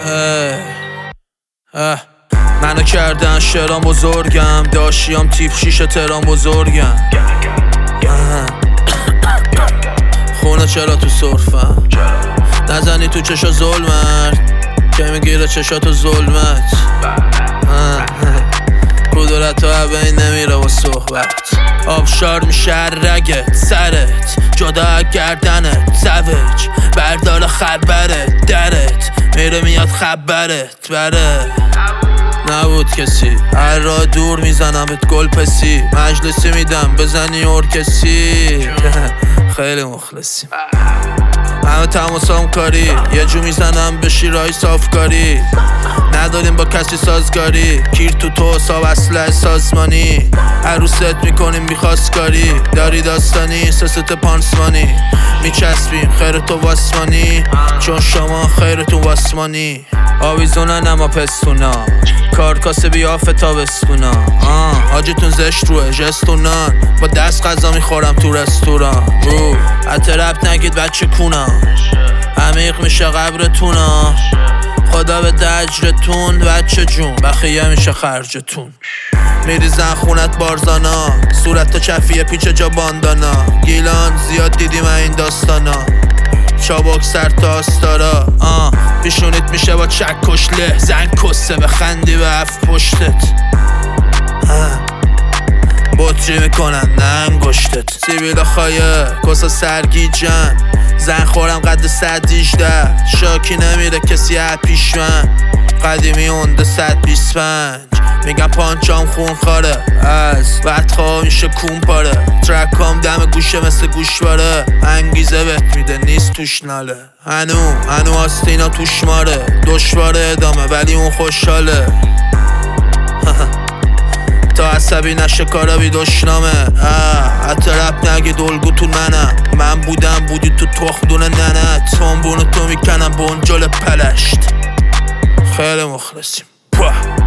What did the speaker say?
منو کردن شعرام بزرگم، داشتیم تیپ شیشه ترام بزرگم. خونه چرا تو صرفم نزنی تو چشا ظلمت که میگیره چشاتو ظلمت. کدورت ها بین نمیره با صحبت. آبشار میشه رگت سرت جدا گردنت سوج بردار خبرت درت میره میاد خبرت بره. نبود کسی هر راه دور میزنم بهت گل پسی مجلسی میدم بزنی ارکسی. خیلی مخلصی همه تماسام کاری یه جو میزنم به شیرهای صافکاری. نداریم با کسی سازگاری کیر تو حساب اصله سازمانی. عروست میکنیم بیخواستگاری داری داستانی سست پانسمانی. میچسبیم خیرتو واسمانی چون شما خیرتون واسمانی. آویزونن اما پستونا کارکاسه بیافه تابستونا. حاجتون زشت روه جستونان با دست غذا میخورم تو رستوران. حتی رب نگید بچه کونا عمیق میشه قبرتونا. خدا به دجرتون بچه جون بخیه میشه خرجتون. میریزن خونت بارزانا صورت تا چفیه پیچ جا باندانا. گیلان زیاد دیدیم این داستانا چابک سر تا آستارا. پیشونیت میشه با چک کشله زن کسه بخندی به هفت پشتت. بطری میکنن نه انگشتت. سیبیل خایه کسا سرگیجن زن خورم قد 118 شاکی نمیره کسی پیش من. قدیمی اونده 125 میگم پانچام خون خاره از بدخواه میشه کون پاره. ترکام دم گوشه مثل گوشواره انگیزه بهت میده نیست توش ناله. هنو آستینا توش ماره دشواره ادامه ولی اون خوشحاله. تا عصبی نشه کارا بی دشنامه. حتی رب نگید الگو تو ننم من بودم بودی تو تخمدون ننت. تنبونو تو میکنم بنجل پلشت. خیلی مخلصیم.